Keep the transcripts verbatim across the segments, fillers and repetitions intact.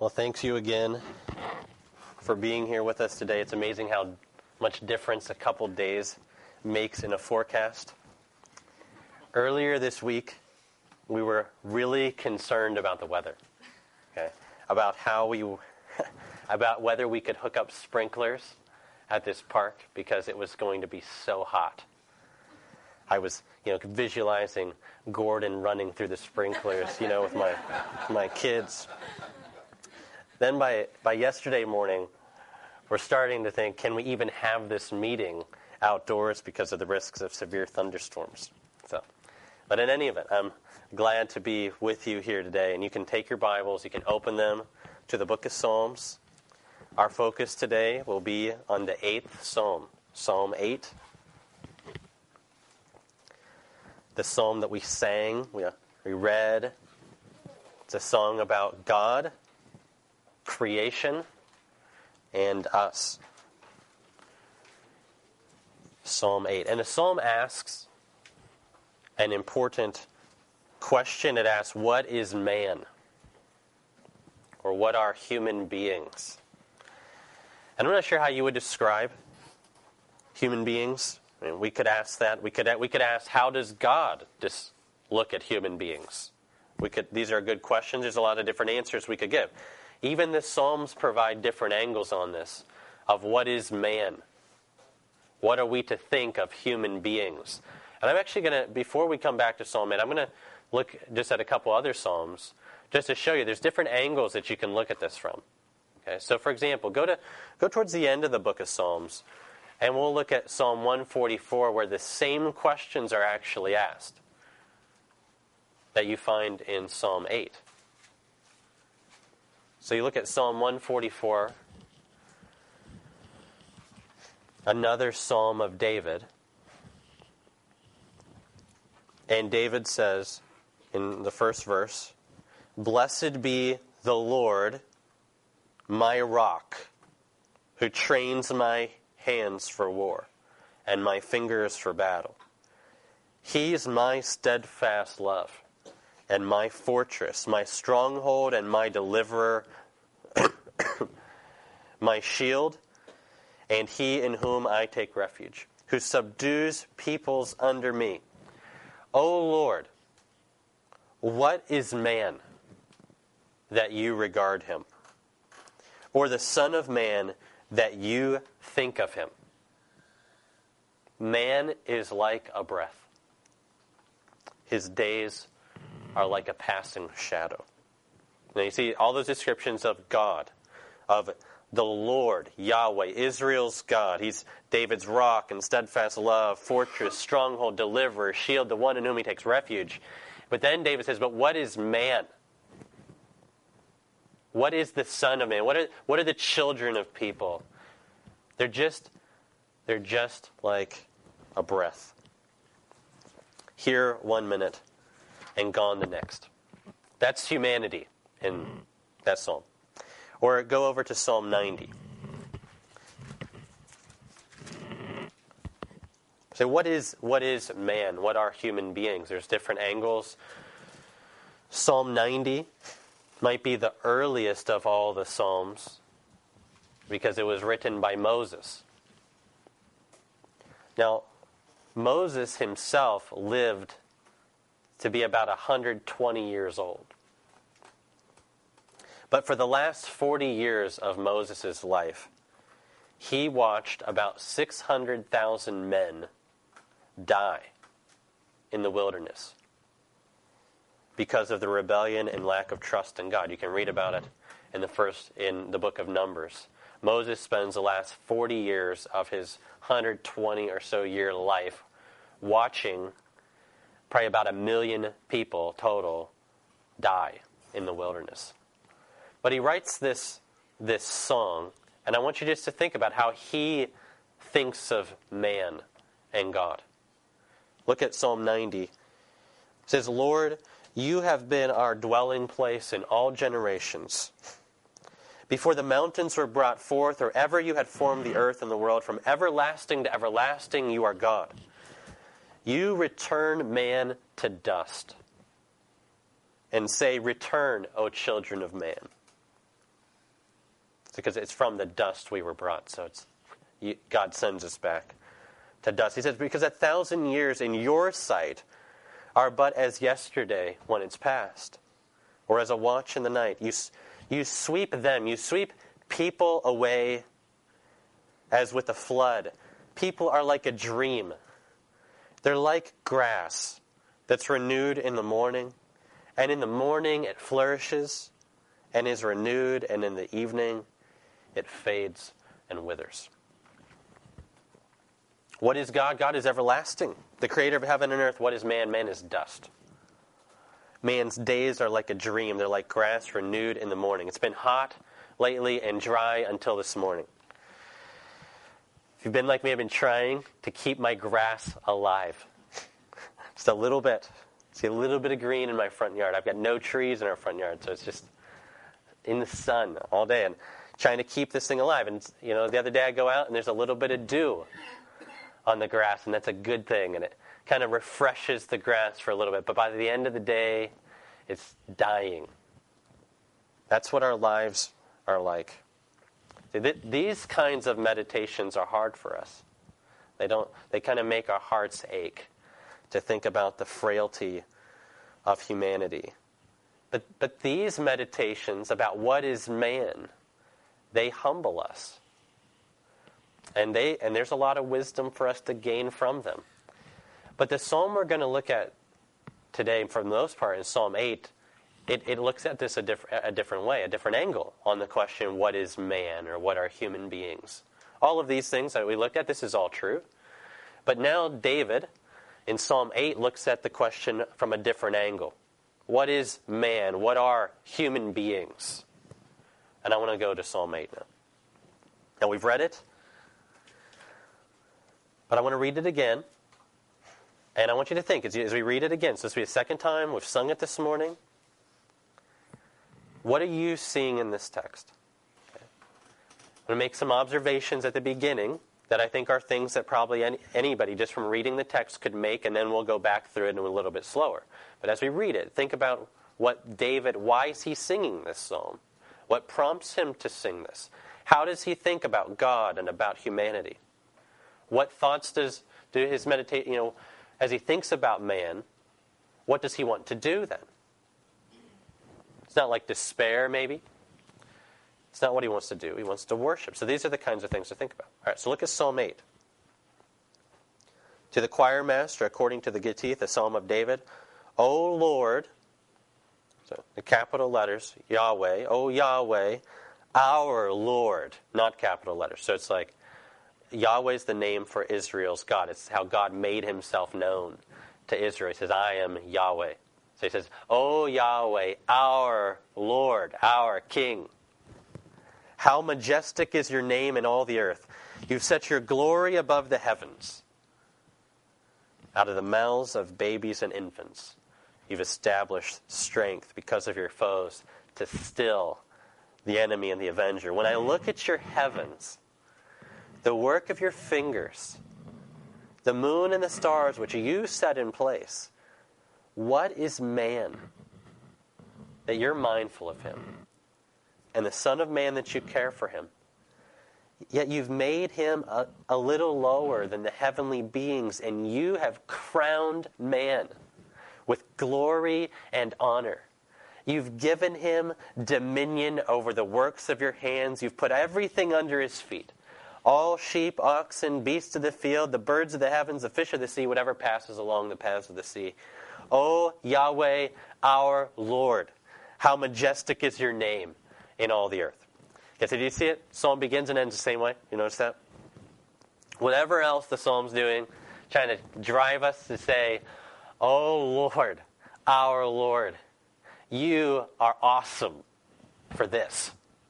Well, thanks you again for being here with us today. It's amazing how much difference a couple days makes in a forecast. Earlier this week, we were really concerned about the weather, okay? About how we, about whether we could hook up sprinklers at this park because it was going to be so hot. I was, you know, visualizing Gordon running through the sprinklers, you know, with my my kids. Then by by yesterday morning, we're starting to think, can we even have this meeting outdoors because of the risks of severe thunderstorms? So, but in any event, I'm glad to be with you here today, and you can take your Bibles, you can open them to the book of Psalms. Our focus today will be on the eighth Psalm, Psalm eight. The psalm that we sang, we, we read. It's a song about God, creation, and us. Psalm eight. And the psalm asks an important question. It asks, what is man? Or what are human beings? And I'm not sure how you would describe human beings. I mean, we could ask that. We could we could ask, how does God just look at human beings? We could. These are good questions. There's a lot of different answers we could give. Even the Psalms provide different angles on this, of what is man? What are we to think of human beings? And I'm actually going to, before we come back to Psalm eight, I'm going to look just at a couple other Psalms, just to show you there's different angles that you can look at this from. Okay, so for example, go to go towards the end of the book of Psalms, and we'll look at Psalm one forty-four, where the same questions are actually asked that you find in Psalm eight. So you look at Psalm one forty-four, another Psalm of David. And David says in the first verse, "Blessed be the Lord, my rock, who trains my hands for war and my fingers for battle. He is my steadfast love and my fortress, my stronghold and my deliverer, my shield, and he in whom I take refuge, who subdues peoples under me. O Lord, what is man that you regard him? Or the Son of Man that you think of him? Man is like a breath. His days are like a passing shadow." Now you see all those descriptions of God, of the Lord, Yahweh, Israel's God. He's David's rock and steadfast love, fortress, stronghold, deliverer, shield, the one in whom he takes refuge. But then David says, but what is man? What is the Son of Man? What are, what are the children of people? They're just, they're just like a breath. Here one minute and gone the next. That's humanity in that psalm. Or go over to Psalm ninety. So what is what is man? What are human beings? There's different angles. Psalm ninety might be the earliest of all the Psalms because it was written by Moses. Now, Moses himself lived to be about one hundred twenty years old. But for the last forty years of Moses' life, he watched about six hundred thousand men die in the wilderness because of the rebellion and lack of trust in God. You can read about it in the first in the book of Numbers. Moses spends the last forty years of his one hundred twenty or so year life watching probably about a million people total die in the wilderness. But he writes this this song, and I want you just to think about how he thinks of man and God. Look at Psalm ninety. It says, "Lord, you have been our dwelling place in all generations. Before the mountains were brought forth, or ever you had formed the earth and the world, from everlasting to everlasting you are God. You return man to dust, and say, return, O children of man. because it's from the dust we were brought. So it's God sends us back to dust. He says, because a thousand years in your sight are but as yesterday when it's past, or as a watch in the night. You, you sweep them, you sweep people away as with a flood. People are like a dream. They're like grass that's renewed in the morning, and in the morning it flourishes and is renewed, and in the evening it fades and withers. What is God? God is everlasting, the creator of heaven and earth. What is man? Man is dust. Man's days are like a dream. They're like grass renewed in the morning. It's been hot lately and dry until this morning. If you've been like me, I've been trying to keep my grass alive. Just a little bit. See a little bit of green in my front yard. I've got no trees in our front yard, so it's just in the sun all day and trying to keep this thing alive. And, you know, the other day I go out and there's a little bit of dew on the grass, and that's a good thing, and it kind of refreshes the grass for a little bit. But by the end of the day, it's dying. That's what our lives are like. See, th- these kinds of meditations are hard for us. They don't. They kind of make our hearts ache to think about the frailty of humanity. But but these meditations about what is man, they humble us. And they and there's a lot of wisdom for us to gain from them. But the psalm we're going to look at today, for the most part, in Psalm eight, it, it looks at this a, diff- a different way, a different angle on the question, what is man, or what are human beings? All of these things that we looked at, this is all true. But now David, in Psalm eight, looks at the question from a different angle. What is man? What are human beings? And I want to go to Psalm eight now. Now, we've read it. But I want to read it again, and I want you to think, as, you, as we read it again, so this will be a second time, we've sung it this morning, what are you seeing in this text? Okay. I'm going to make some observations at the beginning that I think are things that probably any, anybody, just from reading the text, could make, and then we'll go back through it a little bit slower. But as we read it, think about what David, why is he singing this psalm? What prompts him to sing this? How does he think about God and about humanity? What thoughts does do his meditate, you know, as he thinks about man, what does he want to do then? It's not like despair, maybe. It's not what he wants to do. He wants to worship. So these are the kinds of things to think about. All right, so look at Psalm eight. To the choir master, according to the Gittith, the Psalm of David, O Lord, so the capital letters, Yahweh, O Yahweh, our Lord, not capital letters. So it's like, Yahweh is the name for Israel's God. It's how God made himself known to Israel. He says, I am Yahweh. So he says, O Yahweh, our Lord, our King. How majestic is your name in all the earth. You've set your glory above the heavens. Out of the mouths of babies and infants, you've established strength because of your foes to still the enemy and the avenger. When I look at your heavens, the work of your fingers, the moon and the stars which you set in place, what is man that you're mindful of him, and the Son of Man that you care for him? Yet you've made him a, a little lower than the heavenly beings, and you have crowned man with glory and honor. You've given him dominion over the works of your hands. You've put everything under his feet. All sheep, oxen, beasts of the field, the birds of the heavens, the fish of the sea, whatever passes along the paths of the sea. O Yahweh, our Lord, how majestic is your name in all the earth. Okay, so do you see it? Psalm begins and ends the same way. You notice that? Whatever else the psalm's doing, trying to drive us to say, O Lord, our Lord, you are awesome for this.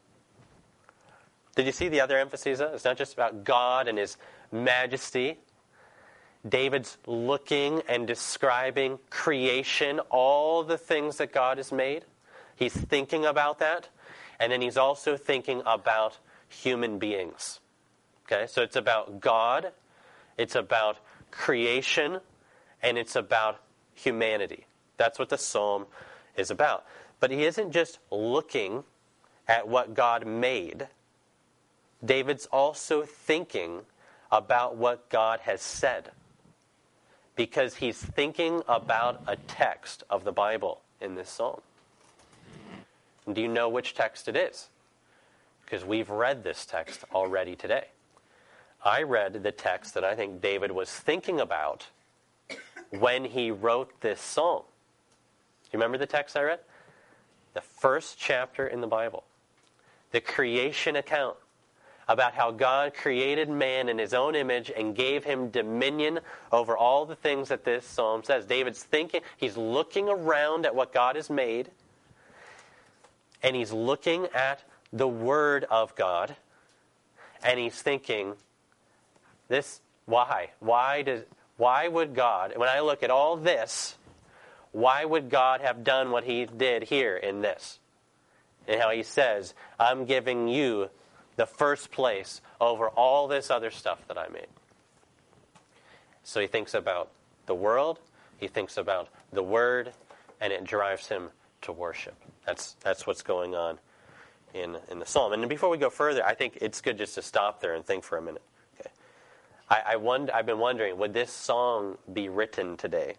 Did you see the other emphases? It's not just about God and his majesty. David's looking and describing creation, all the things that God has made. He's thinking about that. And then he's also thinking about human beings. Okay, so it's about God, it's about creation, and it's about humanity. That's what the psalm is about. But he isn't just looking at what God made. David's also thinking about what God has said, because he's thinking about a text of the Bible in this psalm. And do you know which text it is? Because we've read this text already today. I read the text that I think David was thinking about when he wrote this psalm. Do you remember the text I read? The first chapter in the Bible. The creation account about how God created man in his own image and gave him dominion over all the things that this psalm says. David's thinking, he's looking around at what God has made, and he's looking at the Word of God, and he's thinking, this, why? Why does, why would God, when I look at all this, why would God have done what he did here in this? And how he says, I'm giving you the first place over all this other stuff that I made. So he thinks about the world, he thinks about the Word, and it drives him to worship. That's that's what's going on in, in the psalm. And before we go further, I think it's good just to stop there and think for a minute. Okay, I, I wonder, I've been wondering, would this song be written today?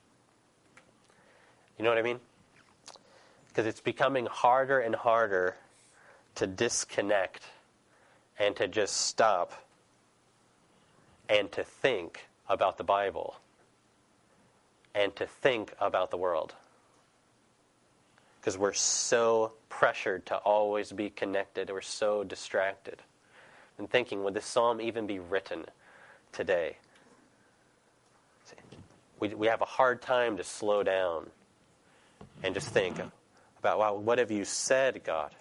You know what I mean? Because it's becoming harder and harder to disconnect and to just stop and to think about the Bible and to think about the world. Because we're so pressured to always be connected. We're so distracted. And thinking, would this psalm even be written today? See, we, we have a hard time to slow down and just think about, wow, what have you said, God?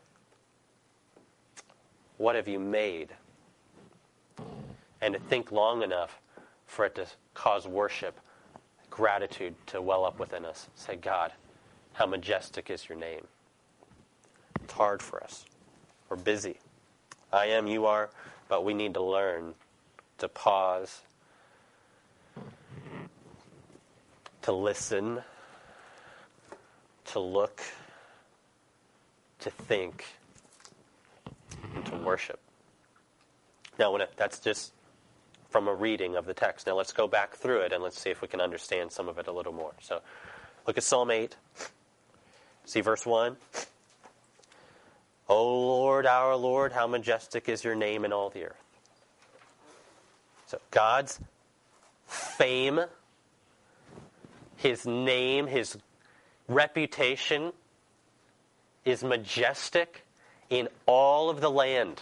What have you made? And to think long enough for it to cause worship, gratitude to well up within us. Say, God, how majestic is your name. It's hard for us. We're busy. I am, you are, but we need to learn to pause, to listen, to look, to think, and to worship. Now, when it, that's just from a reading of the text. Now, let's go back through it and let's see if we can understand some of it a little more. So, look at Psalm eight. See verse one. O Lord, our Lord, how majestic is your name in all the earth. So, God's fame, his name, his reputation is majestic in all of the land.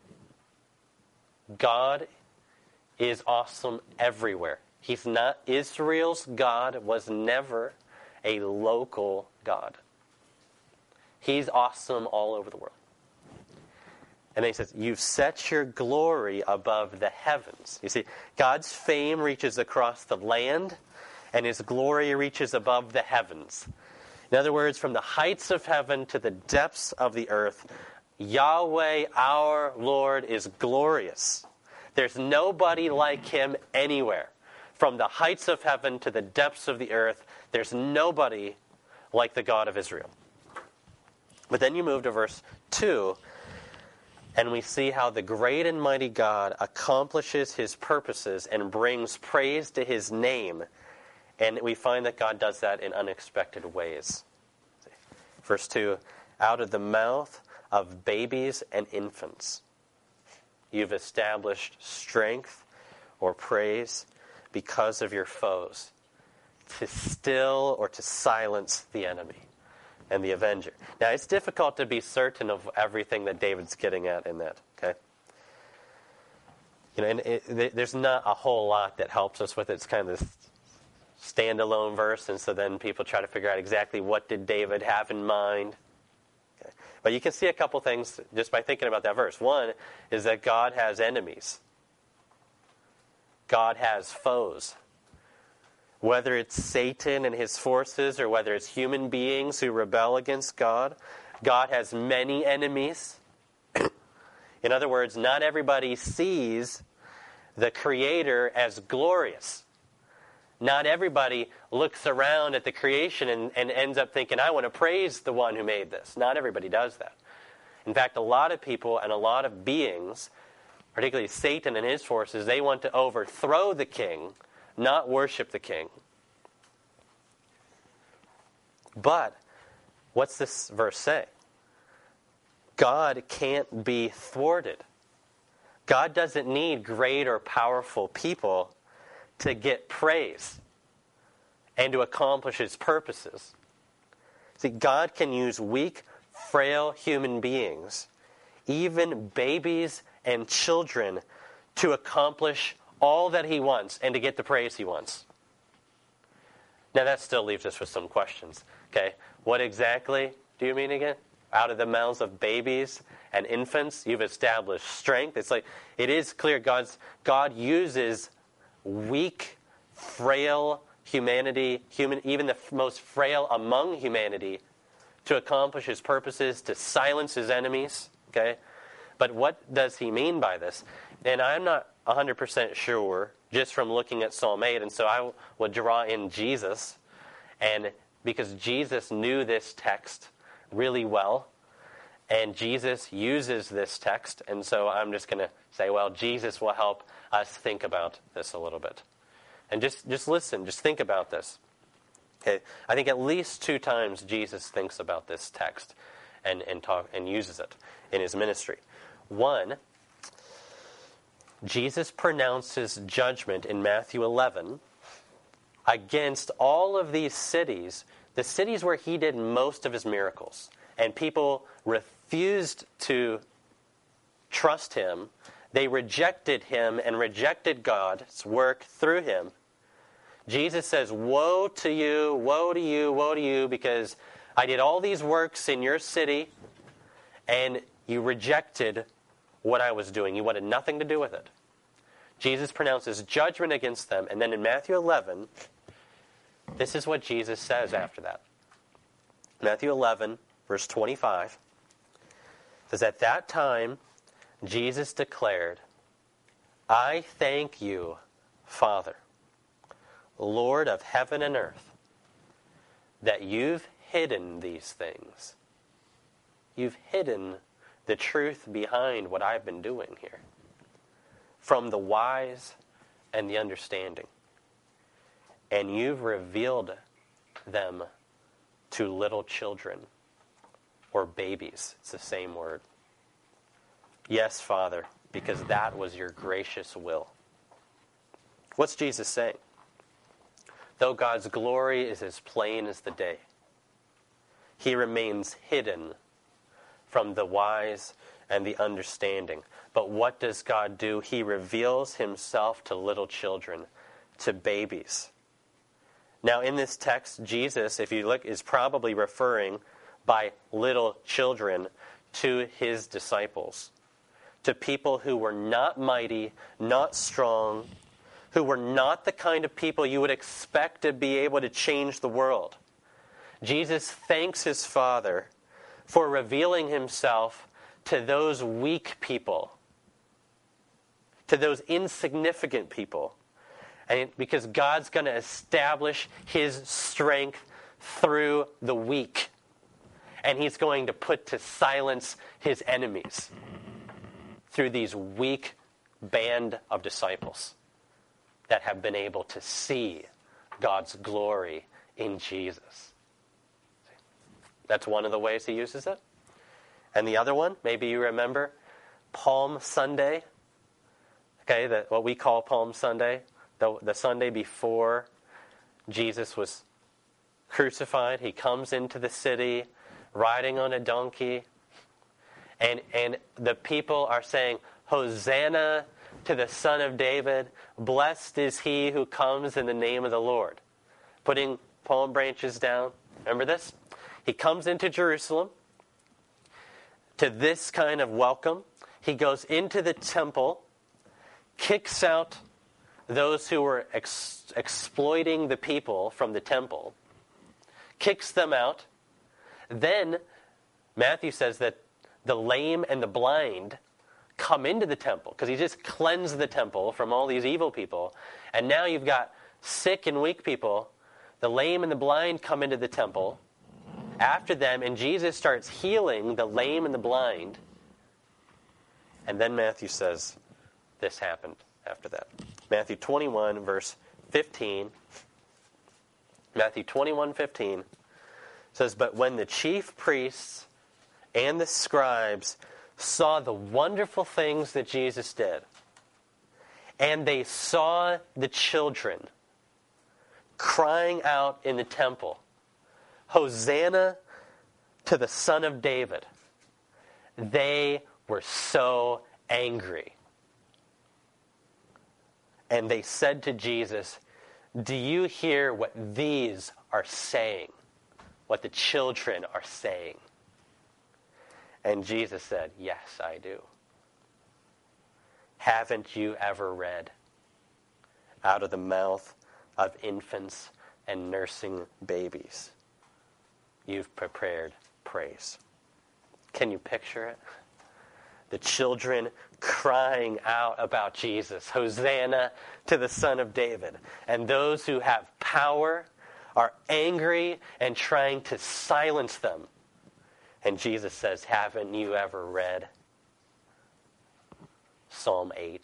God is awesome everywhere. He's not, Israel's God was never a local God. He's awesome all over the world. And then he says, you've set your glory above the heavens. You see, God's fame reaches across the land, and his glory reaches above the heavens. In other words, from the heights of heaven to the depths of the earth, Yahweh, our Lord, is glorious. There's nobody like him anywhere. From the heights of heaven to the depths of the earth, there's nobody like the God of Israel. But then you move to verse two, and we see how the great and mighty God accomplishes his purposes and brings praise to his name. And we find that God does that in unexpected ways. Verse two, out of the mouth of babies and infants, you've established strength or praise because of your foes, to still or to silence the enemy and the avenger. Now, it's difficult to be certain of everything that David's getting at in that, okay? You know, and it, there's not a whole lot that helps us with it. It's kind of this standalone verse, and so then people try to figure out exactly what did David have in mind. Okay. But you can see a couple things just by thinking about that verse. One is that God has enemies. God has foes. Whether it's Satan and his forces or whether it's human beings who rebel against God, God has many enemies. In other words, not everybody sees the Creator as glorious. Not everybody looks around at the creation and, and ends up thinking, I want to praise the one who made this. Not everybody does that. In fact, a lot of people and a lot of beings, particularly Satan and his forces, they want to overthrow the king, not worship the king. But what's this verse say? God can't be thwarted. God doesn't need great or powerful people to get praise and to accomplish his purposes. See, God can use weak, frail human beings, even babies and children, to accomplish all that he wants and to get the praise he wants. Now that still leaves us with some questions. Okay, what exactly do you mean again? Out of the mouths of babies and infants, you've established strength. It's like, it is clear God's, God uses weak, frail humanity, human, even the most frail among humanity, to accomplish his purposes, to silence his enemies. Okay, but what does he mean by this? And I'm not one hundred percent sure, just from looking at Psalm eight, and so I would draw in Jesus, and because Jesus knew this text really well, and Jesus uses this text, and so I'm just going to say, well, Jesus will help us think about this a little bit. And just, just listen, just think about this. Okay, I think at least two times Jesus thinks about this text and, and, talk, and uses it in his ministry. One, Jesus pronounces judgment in Matthew eleven against all of these cities, the cities where he did most of his miracles, and people refused to trust him. They rejected him and rejected God's work through him. Jesus says, woe to you, woe to you, woe to you, because I did all these works in your city, and you rejected what I was doing. You wanted nothing to do with it. Jesus pronounces judgment against them, and then in Matthew eleven, this is what Jesus says after that. Matthew eleven, verse twenty-five, says, at that time, Jesus declared, I thank you, Father, Lord of heaven and earth, that you've hidden these things. You've hidden the truth behind what I've been doing here from the wise and the understanding. And you've revealed them to little children or babies. It's the same word. Yes, Father, because that was your gracious will. What's Jesus saying? Though God's glory is as plain as the day, he remains hidden from the wise and the understanding. But what does God do? He reveals himself to little children, to babies. Now in this text, Jesus, if you look, is probably referring by little children to his disciples, to people who were not mighty, not strong, who were not the kind of people you would expect to be able to change the world. Jesus thanks his Father for revealing himself to those weak people, to those insignificant people. And because God's going to establish his strength through the weak. And he's going to put to silence his enemies through these weak band of disciples that have been able to see God's glory in Jesus. That's one of the ways he uses it. And the other one, maybe you remember, Palm Sunday. Okay, the, what we call Palm Sunday. The, the Sunday before Jesus was crucified. He comes into the city riding on a donkey. And, and the people are saying, Hosanna to the Son of David. Blessed is he who comes in the name of the Lord. Putting palm branches down. Remember this? He comes into Jerusalem to this kind of welcome. He goes into the temple, kicks out those who were ex- exploiting the people from the temple, kicks them out. Then Matthew says that the lame and the blind come into the temple because he just cleansed the temple from all these evil people. And now you've got sick and weak people. The lame and the blind come into the temple. after them, and Jesus starts healing the lame and the blind. And then Matthew says, this happened after that. Matthew twenty-one, verse fifteen. Matthew twenty-one, fifteen says, but when the chief priests and the scribes saw the wonderful things that Jesus did, and they saw the children crying out in the temple, Hosanna to the Son of David, they were so angry. And they said to Jesus, do you hear what these are saying? What the children are saying? And Jesus said, yes, I do. Haven't you ever read, out of the mouth of infants and nursing babies, you've prepared praise? Can you picture it? The children crying out about Jesus, Hosanna to the Son of David. And those who have power are angry and trying to silence them. And Jesus says, haven't you ever read Psalm eight?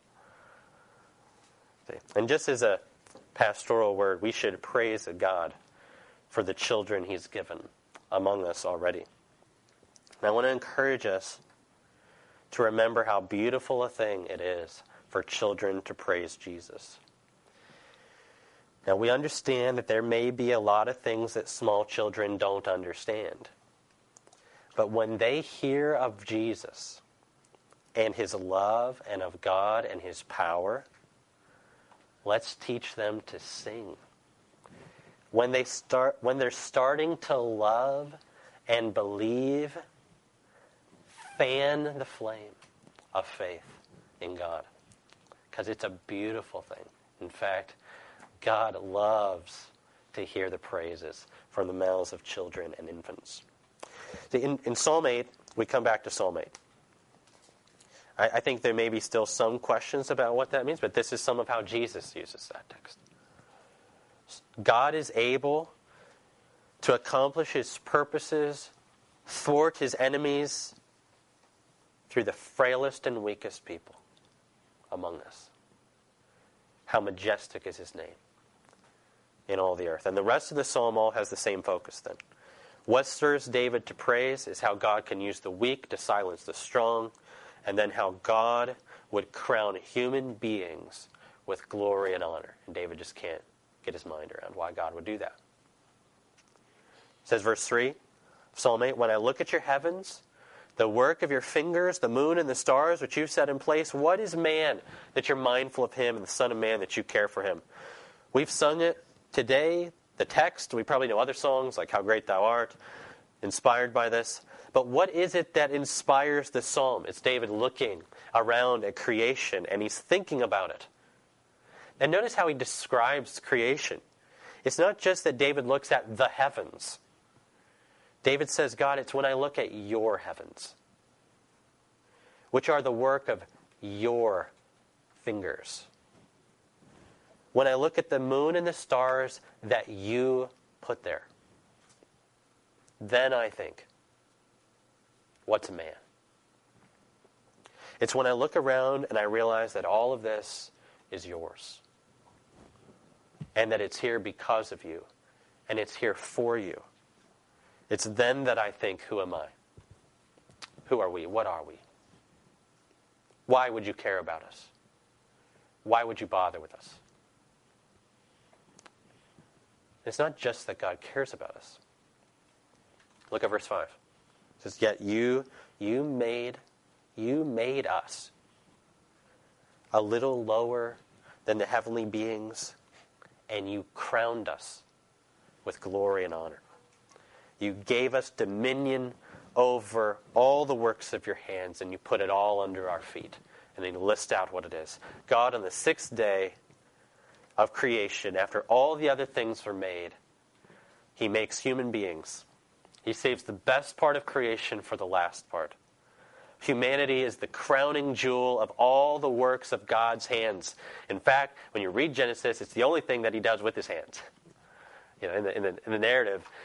And just as a pastoral word, we should praise God for the children he's given among us already. And I want to encourage us to remember how beautiful a thing it is for children to praise Jesus. Now, we understand that there may be a lot of things that small children don't understand. But when they hear of Jesus and his love and of God and his power, let's teach them to sing. When they start, when they're starting to love and believe, fan the flame of faith in God, because it's a beautiful thing. In fact, God loves to hear the praises from the mouths of children and infants. See, in, in Psalm eight, we come back to Psalm eight. I, I think there may be still some questions about what that means, but this is some of how Jesus uses that text. God is able to accomplish his purposes, thwart his enemies, through the frailest and weakest people among us. How majestic is his name in all the earth. And the rest of the psalm all has the same focus then. What stirs David to praise is how God can use the weak to silence the strong, and then how God would crown human beings with glory and honor. And David just can't get his mind around why God would do that. It says verse three, Psalm eight, when I look at your heavens, the work of your fingers, the moon and the stars which you've set in place, what is man that you're mindful of him, and the Son of Man that you care for him? We've sung it today, the text. We probably know other songs like How Great Thou Art, inspired by this. But what is it that inspires the psalm? It's David looking around at creation, and he's thinking about it. And notice how he describes creation. It's not just that David looks at the heavens. David says, God, it's when I look at your heavens, which are the work of your fingers. When I look at the moon and the stars that you put there, then I think, what's a man? It's when I look around and I realize that all of this is yours, and that it's here because of you, and it's here for you. It's then that I think, who am I? Who are we? What are we? Why would you care about us? Why would you bother with us? It's not just that God cares about us. Look at verse five. It says, yet you, you made, you made us a little lower than the heavenly beings, and you crowned us with glory and honor. You gave us dominion over all the works of your hands, and you put it all under our feet. And then you list out what it is. God, on the sixth day of creation, after all the other things were made, he makes human beings. He saves the best part of creation for the last part. Humanity is the crowning jewel of all the works of God's hands. In fact, when you read Genesis, it's the only thing that he does with his hands. You know, in the, in the, in the narrative,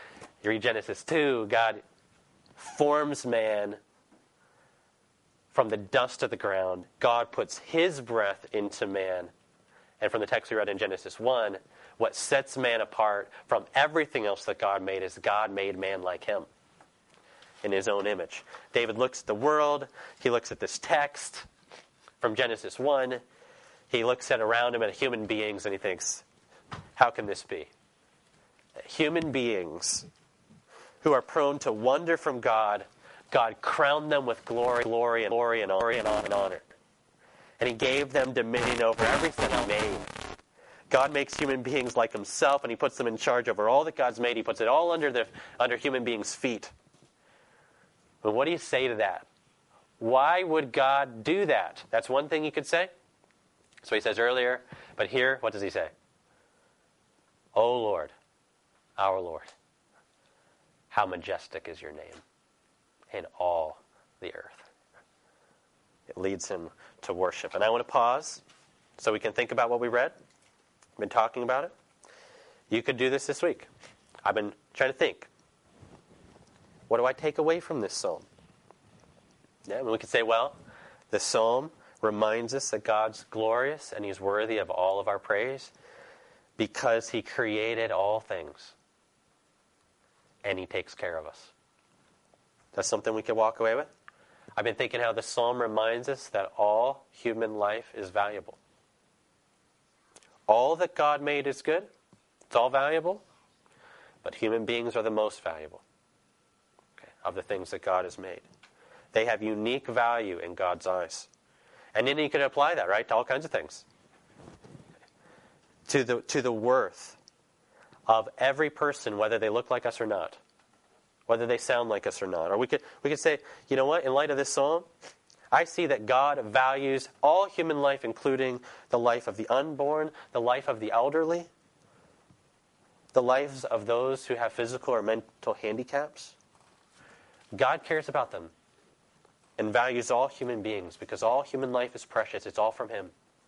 You read Genesis two, God forms man from the dust of the ground. God puts his breath into man. And from the text we read in Genesis one, what sets man apart from everything else that God made is God made man like him in his own image. David looks at the world. He looks at this text from Genesis one. He looks at around him at human beings and he thinks, how can this be? Human beings who are prone to wander from God, God crowned them with glory, glory, and glory, and honor, and honor. And he gave them dominion over everything he made. God makes human beings like himself, and he puts them in charge over all that God's made. He puts it all under the under human beings' feet. But what do you say to that? Why would God do that? That's one thing he could say. So he says earlier, but here, what does he say? O Lord, our Lord, how majestic is your name in all the earth. It leads him to worship. And I want to pause so we can think about what we read. I've been talking about it. You could do this this week. I've been trying to think. What do I take away from this psalm? Yeah, I mean, we could say, well, the psalm reminds us that God's glorious and he's worthy of all of our praise because he created all things and he takes care of us. That's something we can walk away with. I've been thinking how the psalm reminds us that all human life is valuable. All that God made is good. It's all valuable. But human beings are the most valuable, okay, of the things that God has made. They have unique value in God's eyes. And then you can apply that, right, to all kinds of things. To the, to the worth of every person, whether they look like us or not. Whether they sound like us or not. Or we could we could say, you know what, in light of this psalm, I see that God values all human life, including the life of the unborn, the life of the elderly, the lives of those who have physical or mental handicaps. God cares about them and values all human beings because all human life is precious. It's all from him.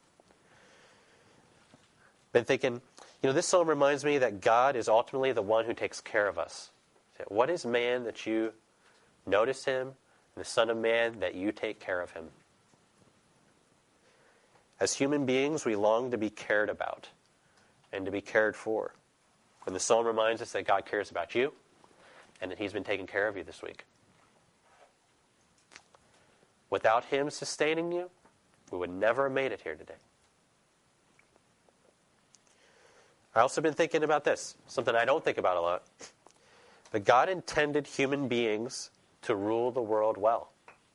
Been thinking, you know, this psalm reminds me that God is ultimately the one who takes care of us. What is man that you notice him, and the Son of Man that you take care of him? As human beings, we long to be cared about and to be cared for. And the psalm reminds us that God cares about you and that he's been taking care of you this week. Without him sustaining you, we would never have made it here today. I've also been thinking about this, something I don't think about a lot. But God intended human beings to rule the world well.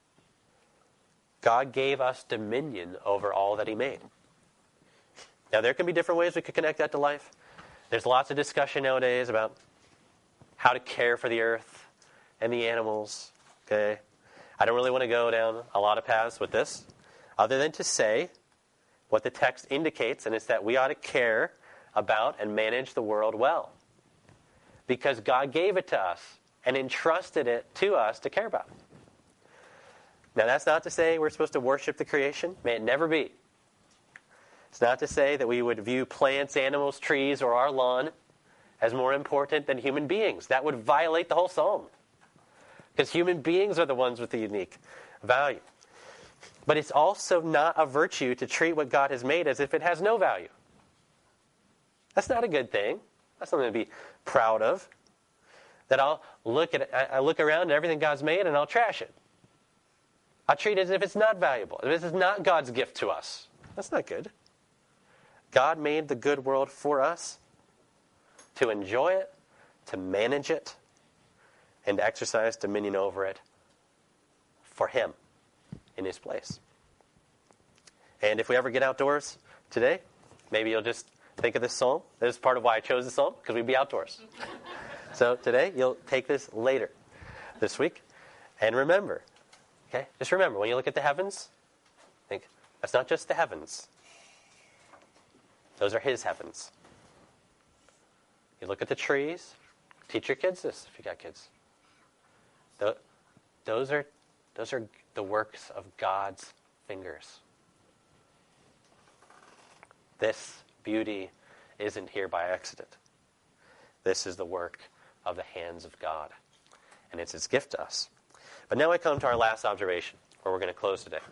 God gave us dominion over all that he made. Now, there can be different ways we could connect that to life. There's lots of discussion nowadays about how to care for the earth and the animals. Okay, I don't really want to go down a lot of paths with this, other than to say what the text indicates, and it's that we ought to care about and manage the world well. Because God gave it to us and entrusted it to us to care about. Now, that's not to say we're supposed to worship the creation. May it never be. It's not to say that we would view plants, animals, trees, or our lawn as more important than human beings. That would violate the whole psalm. Because human beings are the ones with the unique value. But it's also not a virtue to treat what God has made as if it has no value. That's not a good thing. That's something to be proud of. That I'll look at it, I look around at everything God's made and I'll trash it. I'll treat it as if it's not valuable. This is not God's gift to us. That's not good. God made the good world for us to enjoy it, to manage it, and to exercise dominion over it for him in his place. And if we ever get outdoors today, maybe you'll just think of this psalm. This is part of why I chose this psalm, because we'd be outdoors. So today, you'll take this later this week. And remember, okay, just remember, when you look at the heavens, think, that's not just the heavens. Those are his heavens. You look at the trees. Teach your kids this if you got kids. The, those are those are the works of God's fingers. This beauty isn't here by accident. This is the work of the hands of God. And it's his gift to us. But now I come to our last observation, where we're going to close today.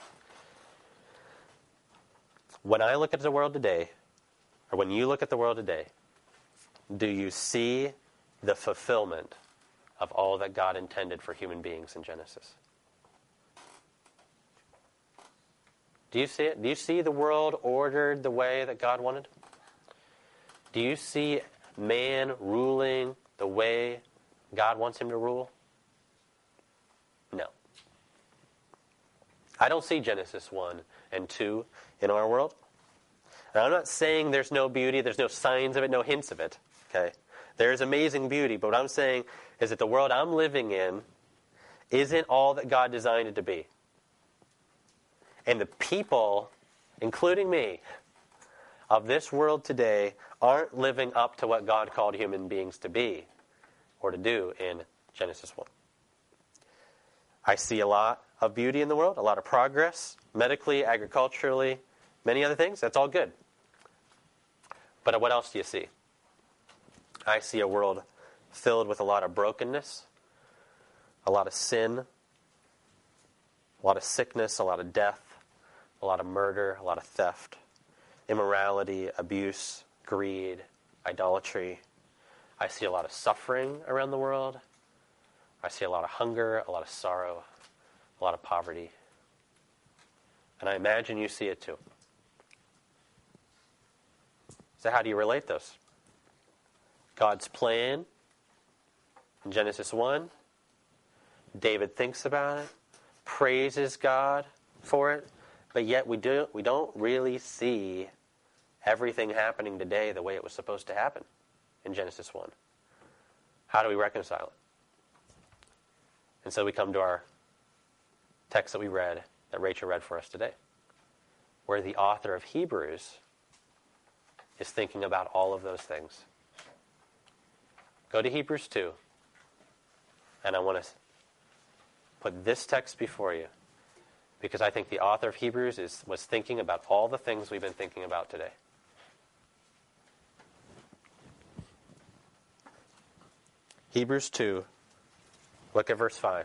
When I look at the world today, or when you look at the world today, do you see the fulfillment of all that God intended for human beings in Genesis? Do you see it? Do you see the world ordered the way that God wanted? Do you see man ruling the way God wants him to rule? No. I don't see Genesis one and two in our world. Now, I'm not saying there's no beauty, there's no signs of it, no hints of it. Okay? There's amazing beauty, but what I'm saying is that the world I'm living in isn't all that God designed it to be. And the people, including me, of this world today aren't living up to what God called human beings to be or to do in Genesis one. I see a lot of beauty in the world, a lot of progress, medically, agriculturally, many other things. That's all good. But what else do you see? I see a world filled with a lot of brokenness, a lot of sin, a lot of sickness, a lot of death, a lot of murder, a lot of theft, immorality, abuse, greed, idolatry. I see a lot of suffering around the world. I see a lot of hunger, a lot of sorrow, a lot of poverty. And I imagine you see it too. So how do you relate those? God's plan in Genesis one. David thinks about it, praises God for it, but yet we, do, we don't really see everything happening today the way it was supposed to happen in Genesis one. How do we reconcile it? And so we come to our text that we read, that Rachel read for us today, where the author of Hebrews is thinking about all of those things. Go to Hebrews two, and I want to put this text before you, because I think the author of Hebrews is, was thinking about all the things we've been thinking about today. Hebrews two, look at verse five.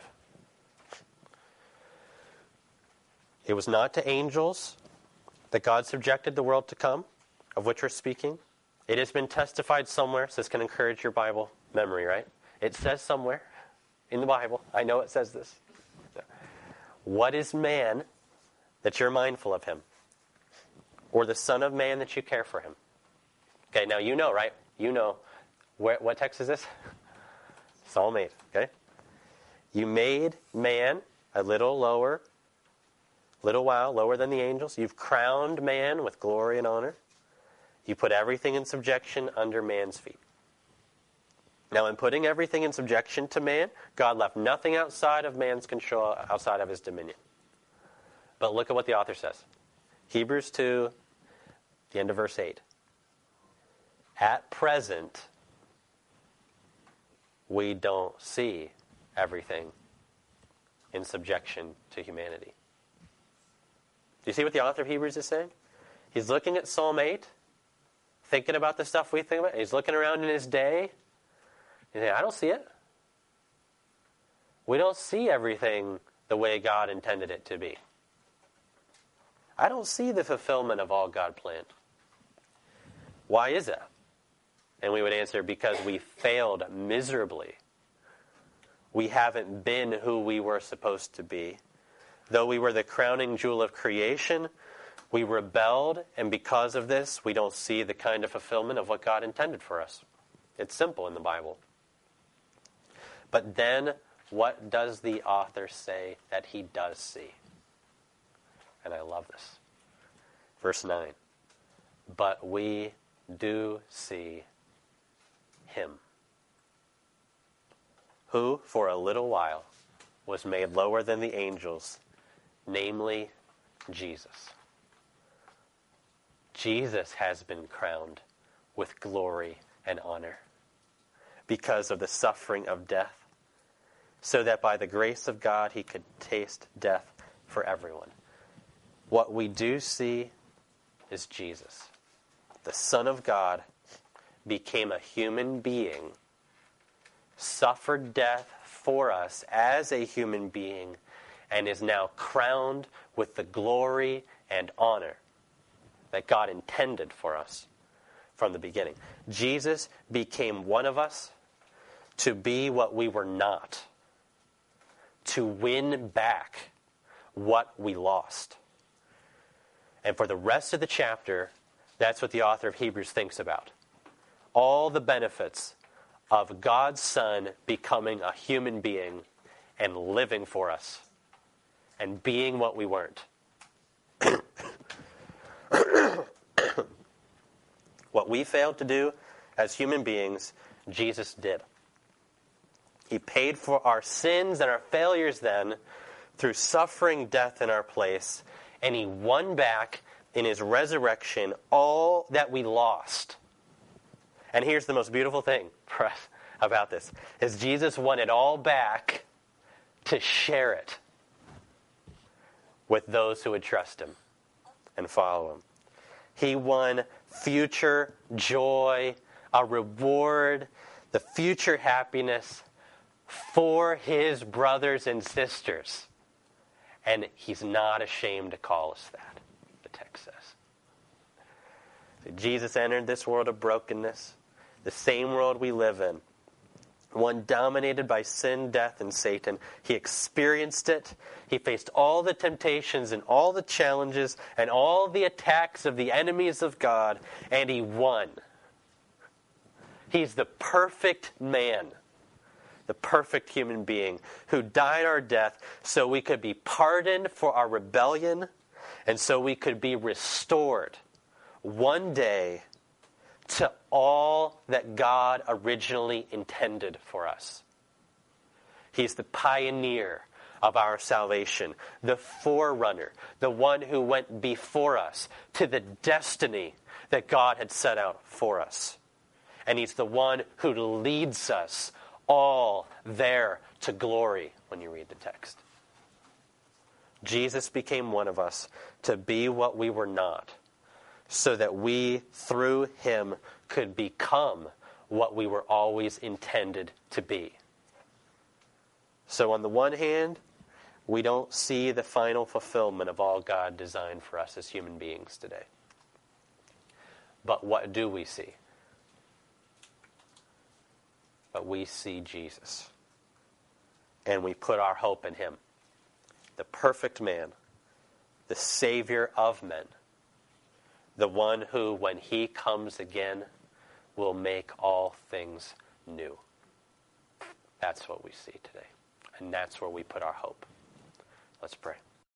It was not to angels that God subjected the world to come, of which we're speaking. It has been testified somewhere, so this can encourage your Bible memory, right? It says somewhere in the Bible, I know it says this. What is man that you're mindful of him? Or the son of man that you care for him? Okay, now you know, right? You know. Where, what text is this? Psalm eight, okay? You made man a little lower, little while lower than the angels. You've crowned man with glory and honor. You put everything in subjection under man's feet. Now, in putting everything in subjection to man, God left nothing outside of man's control, outside of his dominion. But look at what the author says. Hebrews two, the end of verse eight. At present, we don't see everything in subjection to humanity. Do you see what the author of Hebrews is saying? He's looking at Psalm eight, thinking about the stuff we think about. He's looking around in his day. He's saying, I don't see it. We don't see everything the way God intended it to be. I don't see the fulfillment of all God planned. Why is that? And we would answer, because we failed miserably. We haven't been who we were supposed to be. Though we were the crowning jewel of creation, we rebelled, and because of this, we don't see the kind of fulfillment of what God intended for us. It's simple in the Bible. But then, what does the author say that he does see? And I love this. Verse nine. But we do see him, who for a little while was made lower than the angels, namely Jesus. Jesus has been crowned with glory and honor because of the suffering of death, so that by the grace of God he could taste death for everyone. What we do see is Jesus, the Son of God, became a human being suffered death for us as a human being, and is now crowned with the glory and honor that God intended for us from the beginning. Jesus became one of us to be what we were not, to win back what we lost. And for the rest of the chapter, that's what the author of Hebrews thinks about. All the benefits of God's Son becoming a human being and living for us and being what we weren't. What we failed to do as human beings, Jesus did. He paid for our sins and our failures then through suffering death in our place, and he won back in his resurrection all that we lost. And here's the most beautiful thing for us about this, is Jesus won it all back to share it with those who would trust him and follow him. He won future joy, a reward, the future happiness for his brothers and sisters. And he's not ashamed to call us that, the text says. So Jesus entered this world of brokenness, the same world we live in, one dominated by sin, death, and Satan. He experienced it. He faced all the temptations and all the challenges and all the attacks of the enemies of God, and he won. He's the perfect man, the perfect human being who died our death so we could be pardoned for our rebellion and so we could be restored one day to all that God originally intended for us. He's the pioneer of our salvation, the forerunner, the one who went before us to the destiny that God had set out for us. And he's the one who leads us all there to glory when you read the text. Jesus became one of us to be what we were not, so that we, through him, could become what we were always intended to be. So on the one hand, we don't see the final fulfillment of all God designed for us as human beings today. But what do we see? But we see Jesus. And we put our hope in him, the perfect man, the Savior of men, the one who, when he comes again, will make all things new. That's what we see today. And that's where we put our hope. Let's pray.